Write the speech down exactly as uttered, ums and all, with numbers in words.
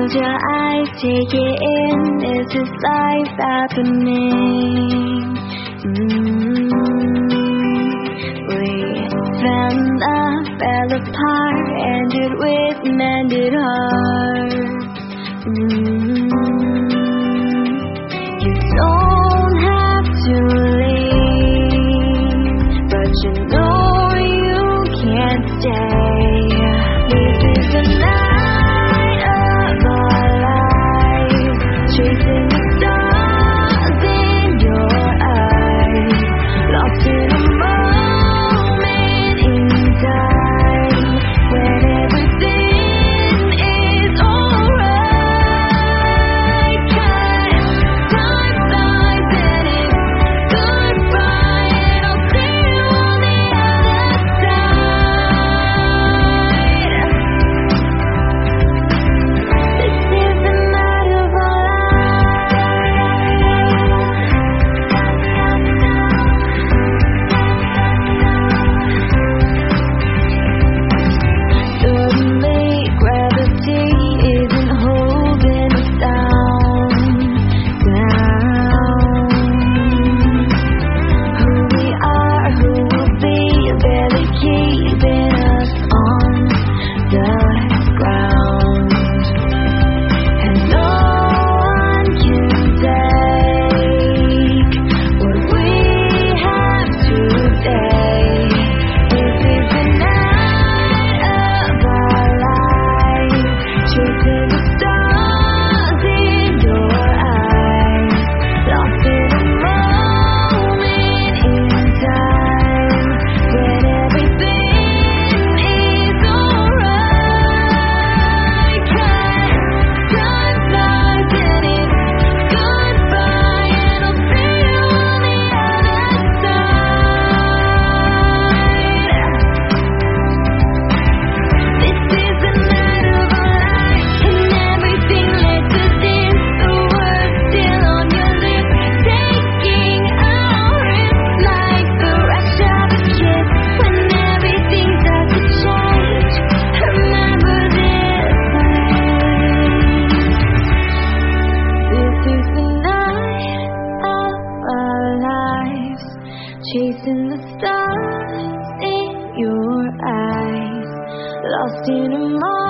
Close your eyes, take it in. This is life happening. Mm-hmm. We fell in love, fell apart, ended with mended hearts. Mm-hmm. You don't have to leave, but you know you can't stay. This is the night of our lives, chasing the stars in your eyes, lost in a moment in time, when everything is alright. Time flies and it's goodbye, and I'll see you on the other side. This is the night of our Suddenly, gravity isn't holding us down, down. Who we are, who we'll be, barely keeping us on the ground. And no one can take what we have today. This is the night of our lives, chasing the stars in your eyes, lost in a moment in time, when everything is alright. Time flies and it's goodbye, and I'll see you on the other side. This is the night of our lives, and everything lets us in. The words still on your lips, taking our risks like the rush of a kiss. When everything starts to change, remember this place. This is the night of our lives, chasing the stars in your eyes, lost in a moment